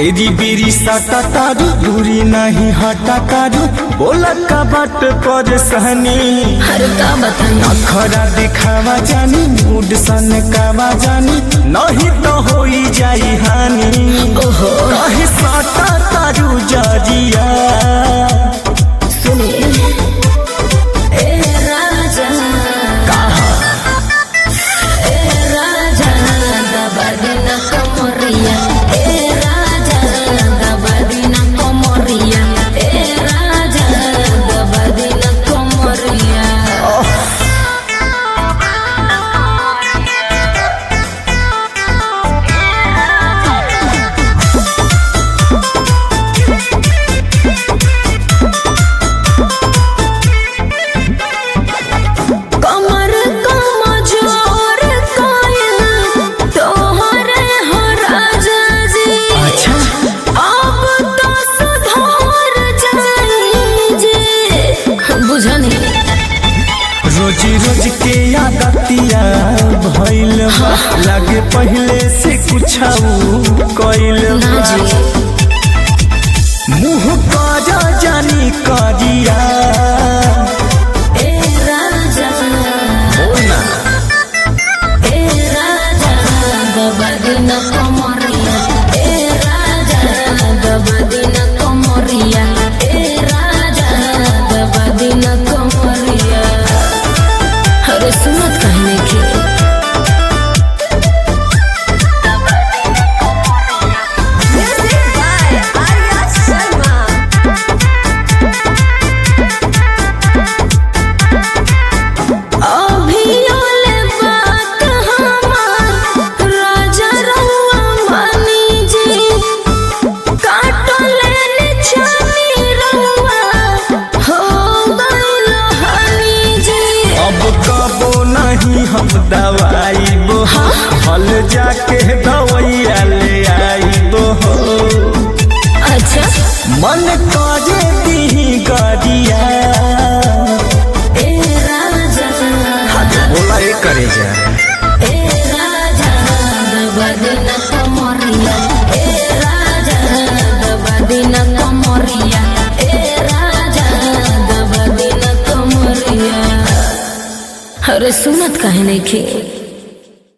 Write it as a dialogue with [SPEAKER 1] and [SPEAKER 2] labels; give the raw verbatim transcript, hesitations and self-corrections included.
[SPEAKER 1] बेरी बेरी साटा तारू दूरी नहीं हटा तारू बोला का बाट पर सहनी
[SPEAKER 2] हर का बताई
[SPEAKER 1] अखरा दिखावा जानी मूड सन कावा जानी नहीं तो होई जाई हानि
[SPEAKER 2] ओहो
[SPEAKER 1] कहे साटा तारू जरिया
[SPEAKER 2] सुने ए राजा
[SPEAKER 1] कहा
[SPEAKER 2] ए राजा दबदना कमरिया ए राजा दबदना कमरिया ए राजा दबदना कमरिया कमर कमजोर कायल तोहरे हो राजा जी
[SPEAKER 1] अच्छा
[SPEAKER 2] अब तो सुधार जाई जे बुझनी
[SPEAKER 1] रोज रोज के आदतिया भइल बा लागे पहले से कुछ कइल
[SPEAKER 2] ना
[SPEAKER 1] बा
[SPEAKER 2] जी
[SPEAKER 1] मुँह काजा जानी काजिया
[SPEAKER 2] ए राजा
[SPEAKER 1] बोलना
[SPEAKER 2] ए राजा दबदना कमरिया ए राजा दबदना कमरिया ए राजा दबदना कमरिया अरे सुनत कहने के
[SPEAKER 3] Music by Arya Sharma.
[SPEAKER 2] अभियोले बात हमार राजा रहुआ मानी जी काटले निछानी रहुआ हो गइल हानि जी
[SPEAKER 1] अब कबो नहीं हम दवाई बो हल जाके दवैया ले आई बो
[SPEAKER 2] अच्छा
[SPEAKER 1] मन काजे दी गादिया
[SPEAKER 2] ए राजा
[SPEAKER 1] बोला ये करे जा
[SPEAKER 2] ए राजा दबदना कमरिया ए राजा दबदना कमरिया ए राजा दबदना कमरिया अरे सुनत काहे नहीं खे